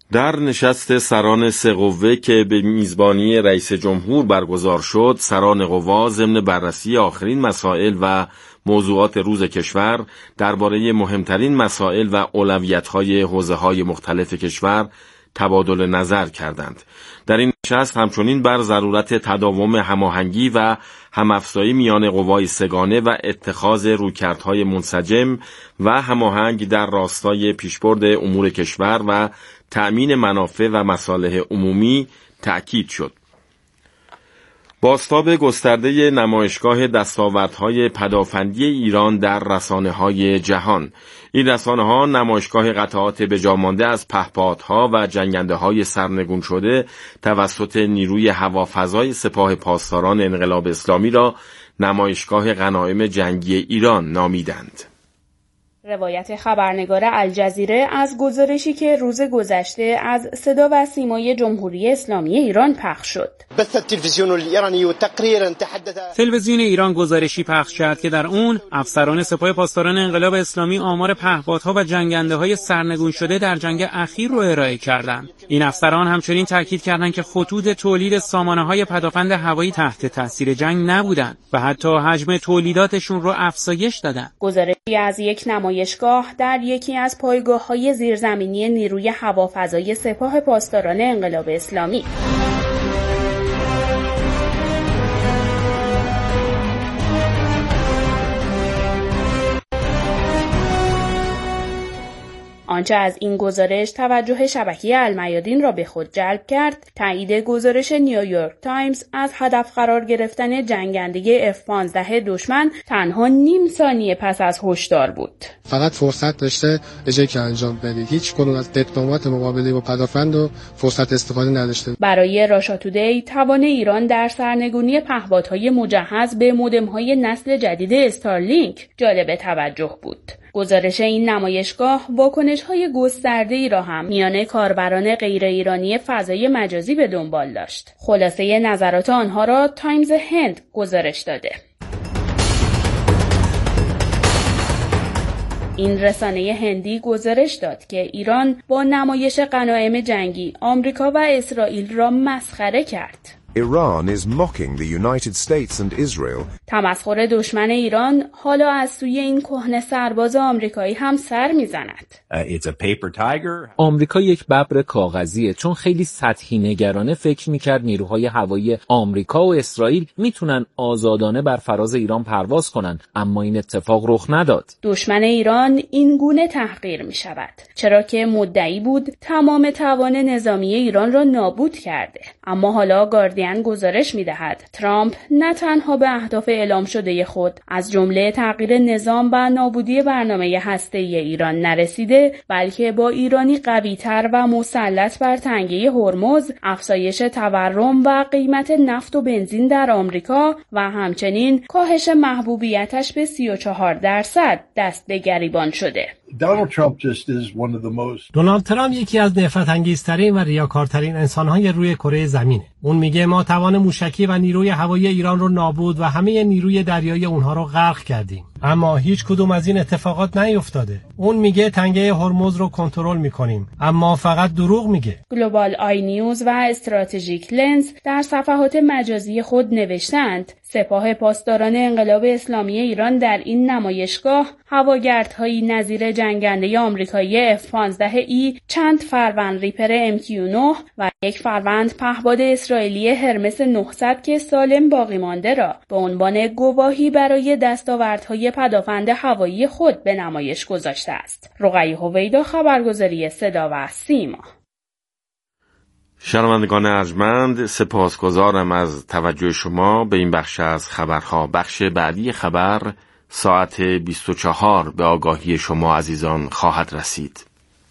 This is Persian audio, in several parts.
در نشست سران سه قوه که به میزبانی رئیس جمهور برگزار شد، سران قوا ضمن بررسی آخرین مسائل و موضوعات روز کشور درباره مهمترین مسائل و اولویت‌های حوزه‌های مختلف کشور تبادل نظر کردند. در این نشست همچنین بر ضرورت تداوم هماهنگی و همافزایی میان قوای سگانه و اتخاذ رویکردهای منسجم و هماهنگ در راستای پیشبرد امور کشور و تأمین منافع و مصالح عمومی تأکید شد. بازتاب گسترده نمایشگاه دستاوردهای پدافندی ایران در رسانه‌های جهان. این رسانه‌ها نمایشگاه قطعات بجامانده از پهپادها و جنگنده‌های سرنگون شده توسط نیروی هوافضای سپاه پاسداران انقلاب اسلامی را نمایشگاه غنایم جنگی ایران نامیدند. روایت خبرنگار الجزیره از گزارشی که روز گذشته از صدا و سیمای جمهوری اسلامی ایران پخش شد. تلویزیون ایران گزارشی پخش کرد که در اون افسران سپاه پاسداران انقلاب اسلامی آمار پهپادها و جنگنده‌های سرنگون شده در جنگ اخیر رو ارائه کردند. این افسران همچنین تاکید کردند که خطوط تولید سامانه‌های پدافند هوایی تحت تاثیر جنگ نبودند و حتی حجم تولیداتشون رو افزایش دادند. گزارشی از یک نمایشگاه در یکی از پایگاه‌های زیرزمینی نیروی هوافضای سپاه پاسداران انقلاب اسلامی. آنچه از این گزارش توجه شبکه المیادین را به خود جلب کرد، تایید گزارش نیویورک تایمز از هدف قرار گرفتن جنگنده F-15 دشمن تنها نیم ثانیه پس از هشدار بود. فقط فرصت داشته اجازه که انجام بده. هیچ کدوم از دیپلمات مقابله با پدافند و فرصت استفاده نداشته. برای راشا تودی توان ایران در سرنگونی پهپادهای مجهز به مودم‌های نسل جدید استارلینک جالب توجه بود. گزارش این نمایشگاه واکنش‌های گسترده‌ای را هم میان کاربران غیر ایرانی فضای مجازی به دنبال داشت. خلاصه نظرات آنها را تایمز هند گزارش داده. این رسانه هندی گزارش داد که ایران با نمایش غنایم جنگی آمریکا و اسرائیل را مسخره کرد. Iran is mocking the United States and Israel. تمسخر دشمن ایران حالا از سوی این کهنه سرباز آمریکایی هم سر میزند. It's a paper tiger. آمریکا یک ببر کاغذیه، چون خیلی سطحی نگرانه فکر میکرد نیروهای هوایی آمریکا و اسرائیل میتونن آزادانه بر فراز ایران پرواز کنن، اما این اتفاق رخ نداد. دشمن ایران این گونه تحقیر میشود، چرا که مدعی بود تمام توان نظامی ایران را نابود کرده. اما حالا گاردین گزارش می‌دهد ترامپ نه تنها به اهداف اعلام شده خود از جمله تغییر نظام و نابودی برنامه هسته‌ای ایران نرسیده، بلکه با ایرانی قوی‌تر و مسلط بر تنگه هرمز، افزایش تورم و قیمت نفت و بنزین در آمریکا و همچنین کاهش محبوبیتش به 34% دست به گریبان شده. دونالد ترامپ یکی از نفرت‌انگیزترین و ریاکارترین انسان‌های روی کره زمینه. اون میگه ما توان موشکی و نیروی هوایی ایران رو نابود و همه نیروی دریایی اونها رو غرق کردیم. اما هیچ کدوم از این اتفاقات نیفتاده. اون میگه تنگه هرمز رو کنترل میکنیم، اما فقط دروغ میگه. گلوبال آی نیوز و استراتژیک لنز در صفحات مجازی خود نوشتند سپاه پاسداران انقلاب اسلامی ایران در این نمایشگاه هواگردهایی نظیر جنگنده آمریکایی F-15E، چند فروند ریپر MQ-9 و یک فروند پهپاد اسرائیلی هرمس 900 که سالم باقی مانده را به عنوان گواهی برای دستاوردهای پدافند هوایی خود به نمایش گذاشته است. رقیه هویدا، خبرگزاری صدا و سیما. شنوندگان ارجمند، سپاسگزارم از توجه شما به این بخش از خبرها. بخش بعدی خبر ساعت 24 به آگاهی شما عزیزان خواهد رسید.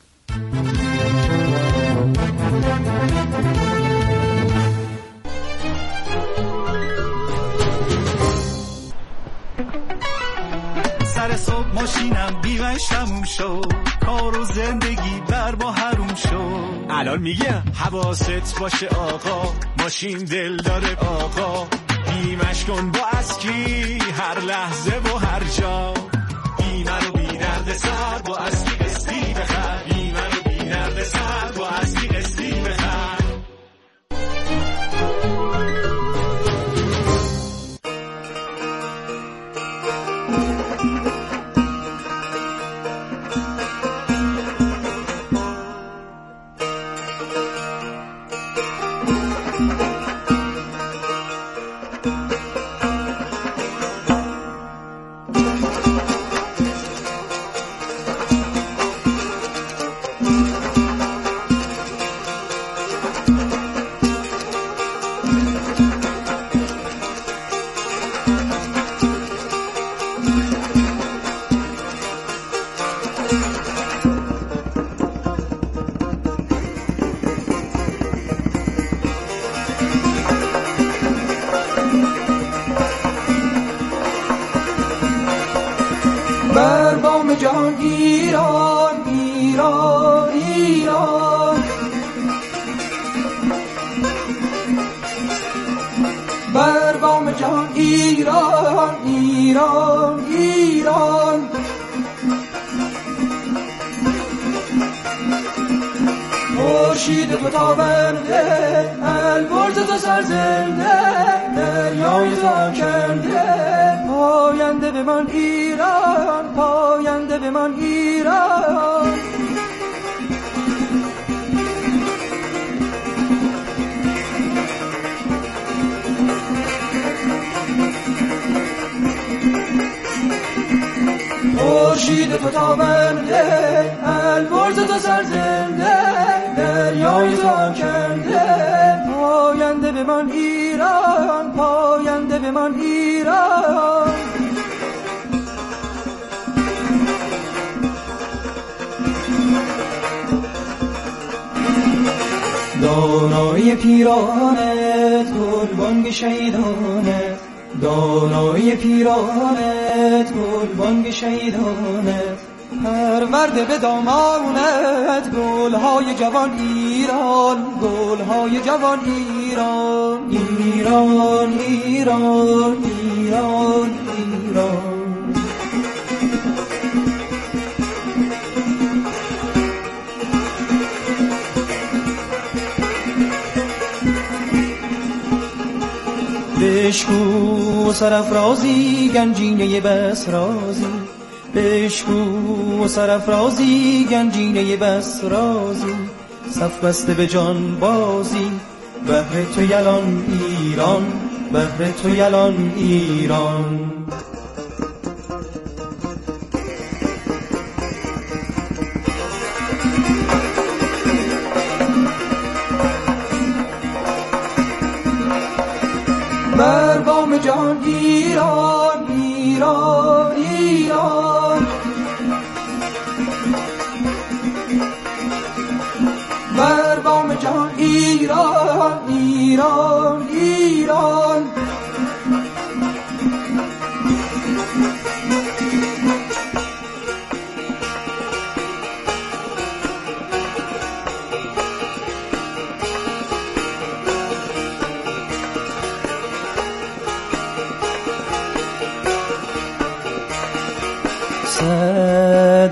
سر صبح ماشینم بیمش تموم شد، کار و زندگی بر ما حروم شد. الان میگم حواست باشه آقا، ماشین دل داره آقا، بیمش کن با اسکی هر لحظه و هر جا. بیمه رو بی درد سر با اسکی قسطی بخر، بیمه رو بی درد سر با اسکی ایران، بر بام جهان ایران، ایران، ایران. خورشید تو تابنده، البرز تو سرزنده، دریای تو آکنده، پاینده به من ایران، پاینده به من ایران. خورشید تو تابنده، البرز تو سرزنده، دریای تو آکنده، پاینده به من ایران، پاینده به من ایران. دانای پیرانت، گلبانگ شهیدانت، دانای پیرانت، گلبانگ شهیدانت، پرورده به دامانت، گلهای جوان ایران، گلهای جوان ایران، ایران، ایران، ایران، ایران. بشکو سرافرازی گنجینه بسرازی، بشکو سرافرازی گنجینه بسرازی، صف بسته به جان بازی، بهر تو یلان ایران، بهر تو یلان ایران. بر بام جهان ایران، ایران، ایران، بر بام جهان ایران، ایران، ایران. صد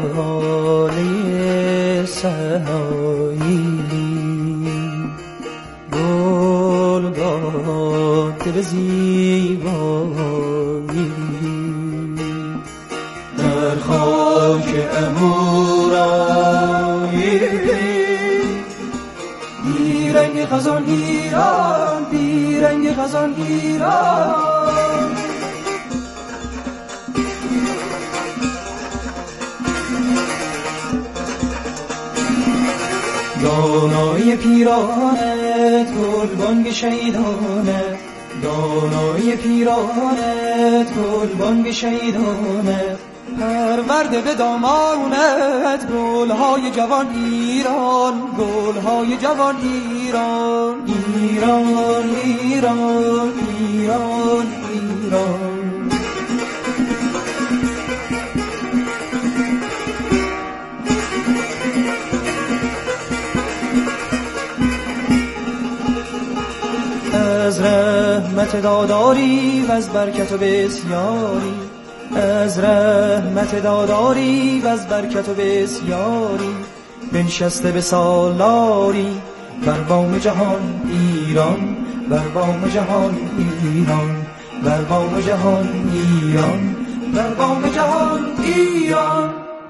لاله سهایی، گل داده به زیبایی، در خاک امورایی، بیرنگ خزان ایران، بیرنگ خزان ایران. دانای پیرانت، گلبانگ شهیدانت، دانای پیرانت، گلبانگ شهیدانت، پرورده به دامانت، گلهای جوان ایران، گلهای جوان ایران، ایران، ایران، ایران، ایران. از رحمت داداری و از برکت و بسیاری، از رحمت داداری و از برکت و بسیاری، بنشسته به سالاری، بر بام جهان ایران، بر بام جهان ایران، بر بام جهان ایران، بر بام جهان ایران.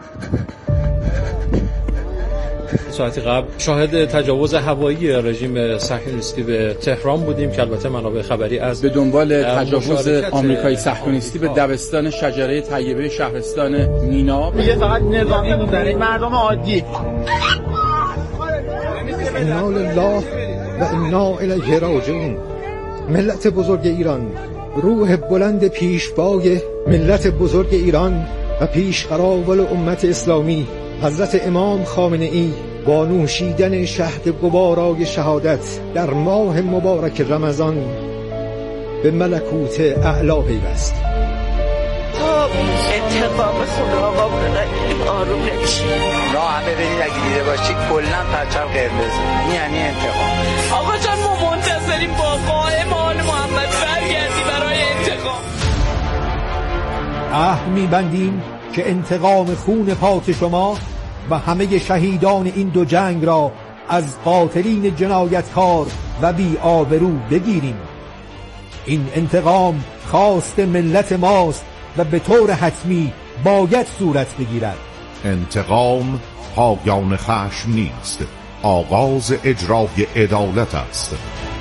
ساعتی قبل شاهد تجاوز هوایی رژیم صهیونیستی به تهران بودیم که البته منابع خبری از به دنبال تجاوز آمریکایی صهیونیستی به دبستان شجره طیبه شهرستان مینا. میگه فقط نظامی بودن، مردم عادی. انا لله و انا الیه راجعون. ملت بزرگ ایران، روح بلند پیشوای ملت بزرگ ایران و پیشقراول امت اسلامی حضرت امام خامنه ای با نوشیدن شهد گوارای شهادت در ماه مبارک رمضان به ملکوت اعلی پیوست. اتفاق خدا آقا آروم نمیشیم. راه هم ببینید اگه دیده باشید کلا پرچم قرمز، این یعنی انتقام. آقا جان ما منتظریم با قائم آل محمد برگردی برای انتقام. عهد می‌بندیم که انتقام خون پاک شما و همه شهیدان این دو جنگ را از قاتلین جنایتکار و بی آبرو بگیریم. این انتقام خواست ملت ماست و به طور حتمی باید صورت بگیرد. انتقام پایان خشم نیست، آغاز اجرای عدالت است.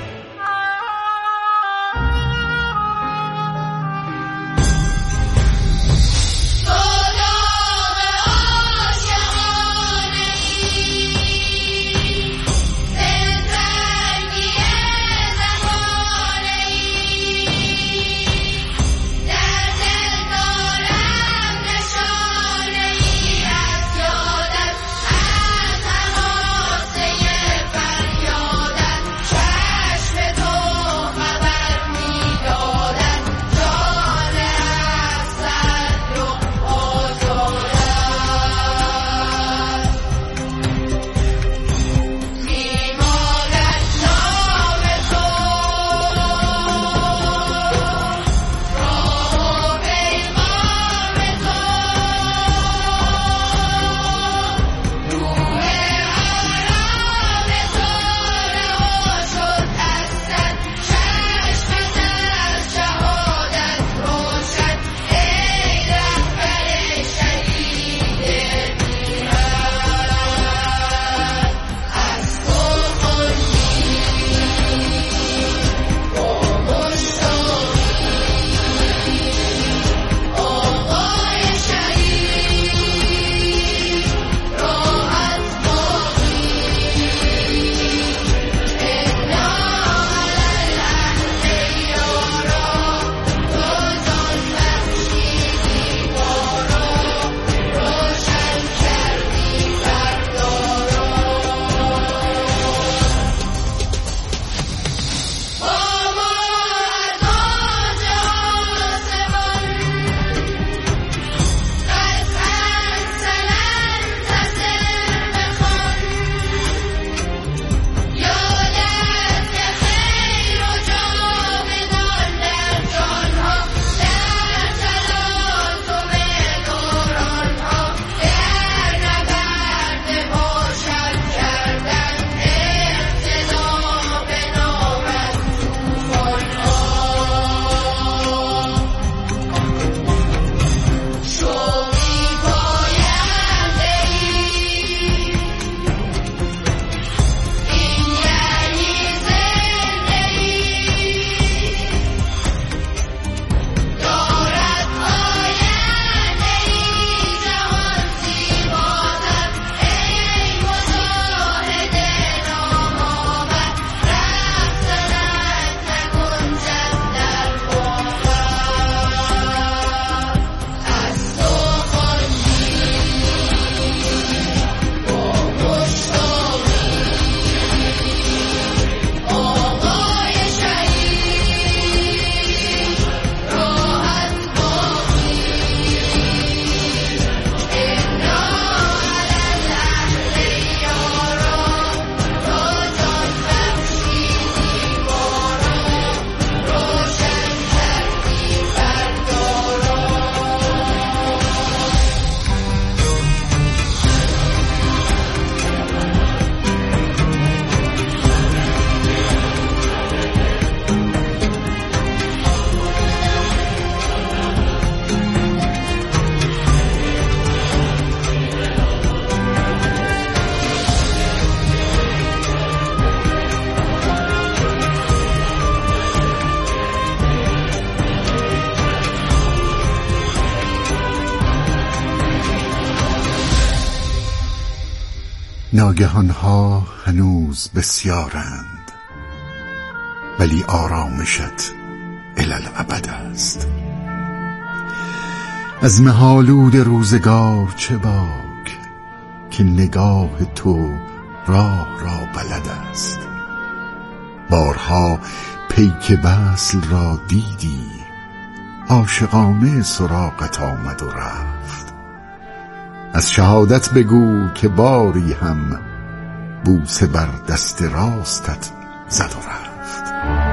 ناگهانها هنوز بسیارند، ولی آرامشت الالعبد است. از مهالود روزگار چه باک که نگاه تو راه را بلد است. بارها پیک وصل را دیدی، عاشقانه سراغت آمد و رفت. از شهادت بگو که باری هم بوسه بر دست راستت زد و رفت.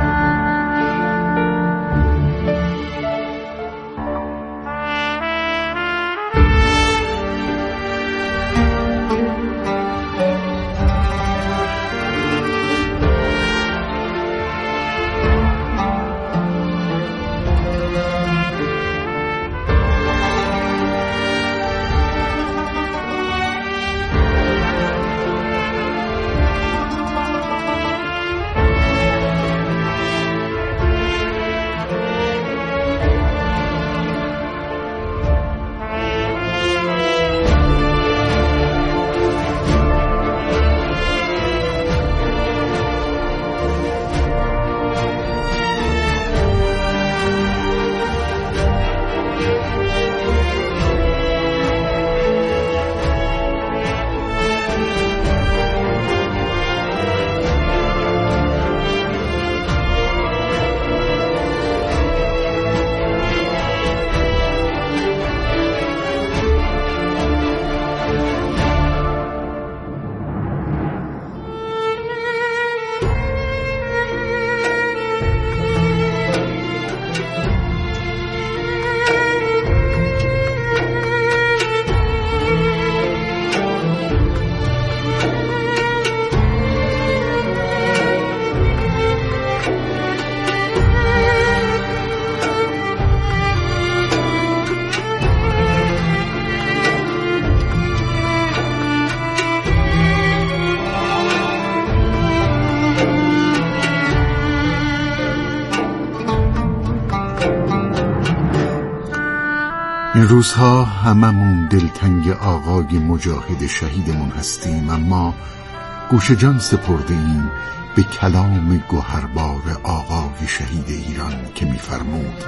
این روزها هممون دلتنگ آقای مجاهد شهیدمون هستیم، اما گوش جان سپرده ایم به کلام گوهربار آقای شهید ایران که می‌فرمود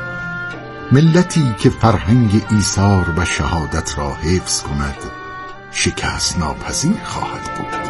ملتی که فرهنگ ایثار و شهادت را حفظ کند شکست ناپذیر خواهد بود.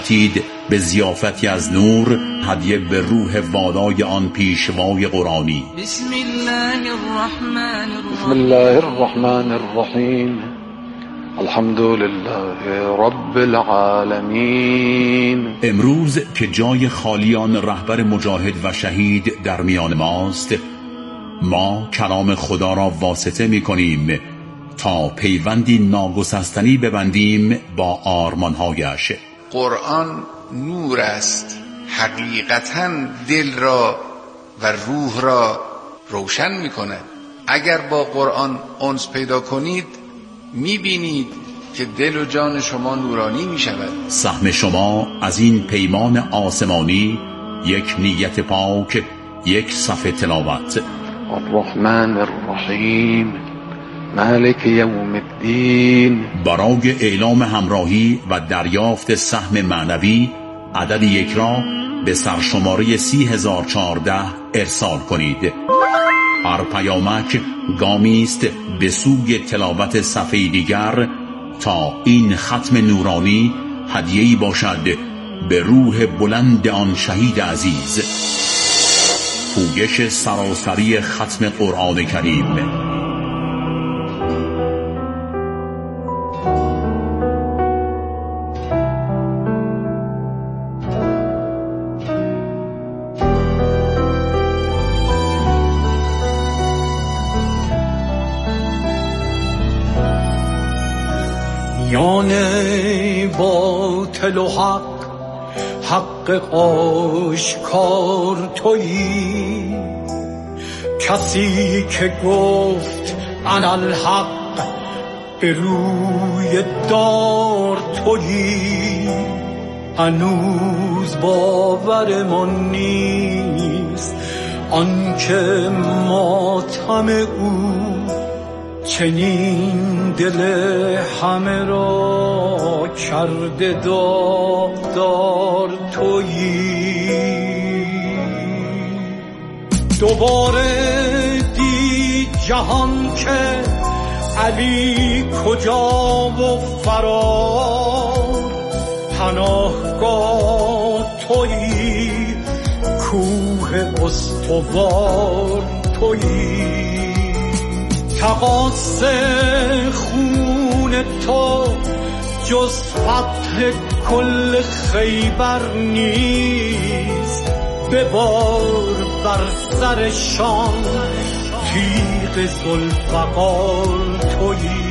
دعوتید به ضیافتی از نور، هدیه به روح والای آن پیشوای قرآنی. بسم الله الرحمن الرحیم. الحمد لله رب العالمین. امروز که جای خالیان رهبر مجاهد و شهید در میان ماست، ما کلام خدا را واسطه می کنیم تا پیوندی ناگسستنی ببندیم با آرمانهایش. قرآن نور است، حقیقتاً دل را و روح را روشن می کند. اگر با قرآن انس پیدا کنید می بینید که دل و جان شما نورانی می شود. سهم شما از این پیمان آسمانی یک نیت پاک، یک صفحه تلاوت. الرحمن الرحیم مالک یوم الدین. برای اعلام همراهی و دریافت سهم معنوی عدد یک را به سرشماره 30014 ارسال کنید. هر پیامک گامی است به سوی تلاوت صفحه دیگر تا این ختم نورانی هدیه‌ای باشد به روح بلند آن شهید عزیز. پویش سراسری ختم قرآن کریم. میان باطل و حق آشکار تویی. کسی که گفت انا الحق به روی دار تویی. هنوز باورمان نیست آنکه ماتم او چنین دل همه را کرده داغدار تویی. دوباره دید جهان که علی کجا و فرار. پناهگاه تویی، کوه استوار تویی. تقاص خون تو جز فتح کل خیبر نیست. ببار بر سرشان تیغ ذوالفقار تویی.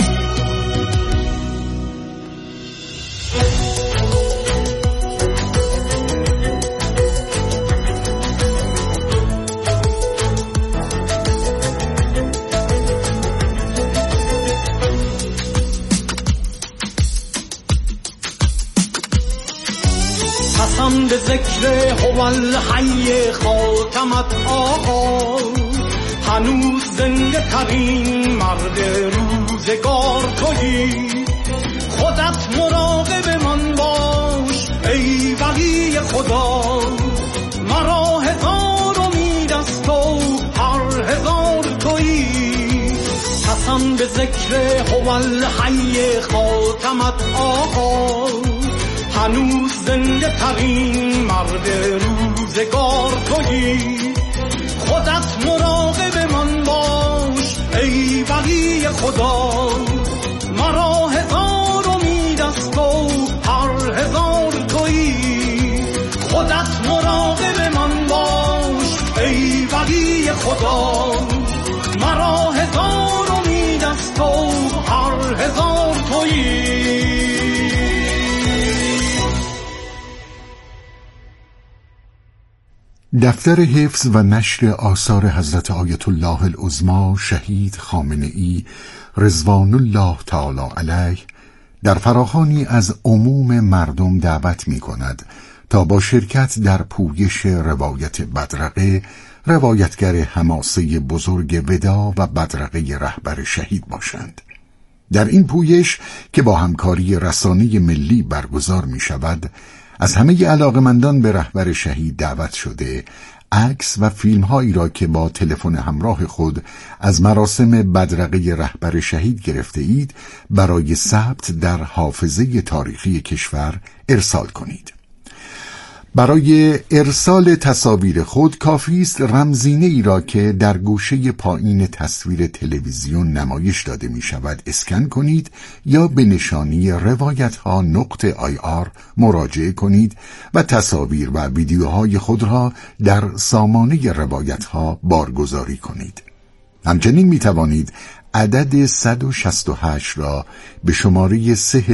قسم به ذکر هو الحی خاتمت آقا. هنوز زنده ترین مرد روزگار تویی. خودت مراقب من باش ای ولی خدا. مرا هزار امید از تو، هر هزار تویی. قسم به ذکر هو الحی خاتمت آقا. هنوز زنده ترین مرد روزگار تویی. خودت مراقب من باش ای ولی خدا. مرا هزار امید از تو، هر هزار تویی. خودت مراقب من باش ای ولی خدا. مرا هزار امید از تو، هر هزار تویی. دفتر حفظ و نشر آثار حضرت آیت الله العظمی شهید خامنه‌ای رضوان الله تعالی علیه در فراخوانی از عموم مردم دعوت می کند تا با شرکت در پویش روایت بدرقه، روایتگر حماسه بزرگ ودا و بدرقه رهبر شهید باشند. در این پویش که با همکاری رسانه ملی برگزار می شود، از همه علاقمندان به رهبر شهید دعوت شده عکس و فیلم هایی را که با تلفن همراه خود از مراسم بدرقه رهبر شهید گرفته اید برای ثبت در حافظه تاریخی کشور ارسال کنید. برای ارسال تصاویر خود کافی است رمزینه ای را که در گوشه پایین تصویر تلویزیون نمایش داده می شود اسکن کنید یا به نشانی روایتها.ir مراجعه کنید و تصاویر و ویدیوهای خود را در سامانه روایتها بارگذاری کنید. همچنین می توانید عدد 168 را به شماره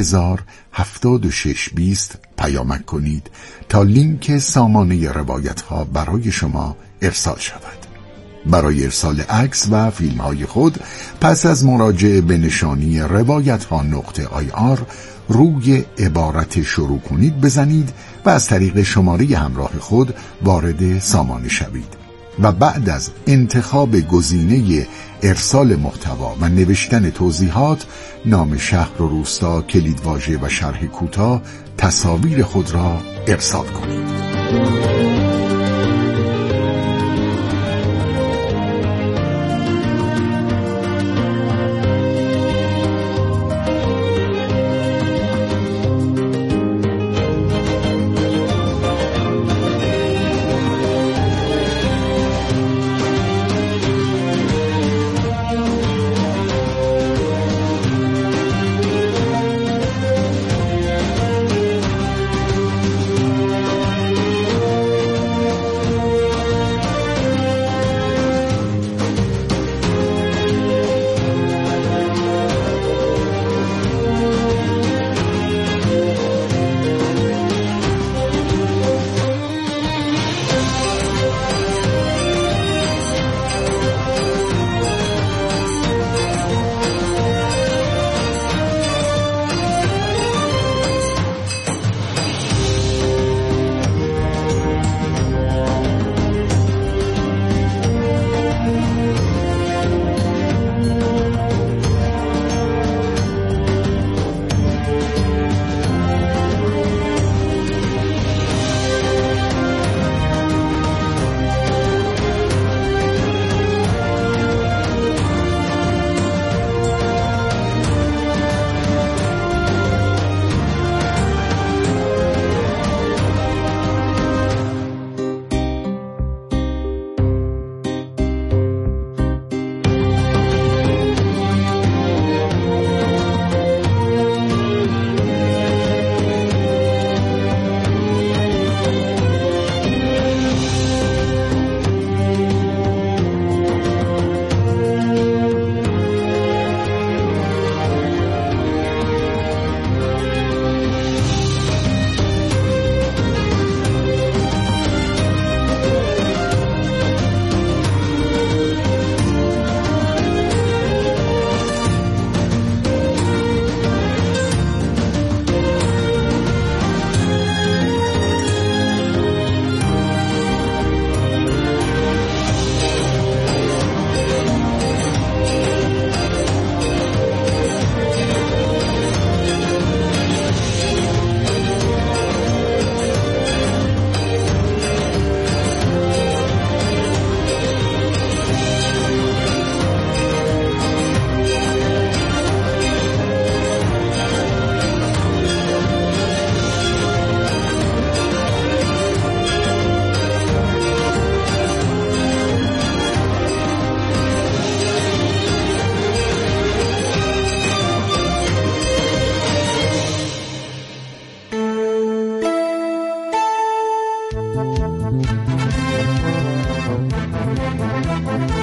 307620 پیامک کنید تا لینک سامانه روایتها برای شما ارسال شود. برای ارسال عکس و فیلم های خود پس از مراجعه به نشانی روایتها.ir روی عبارت شروع کنید بزنید و از طریق شماره همراه خود وارد سامانه شوید و بعد از انتخاب گزینه ارسال محتوا و نوشتن توضیحات، نام شهر و روستا، کلیدواژه و شرح کوتاه تصاویر خود را ارسال کنید.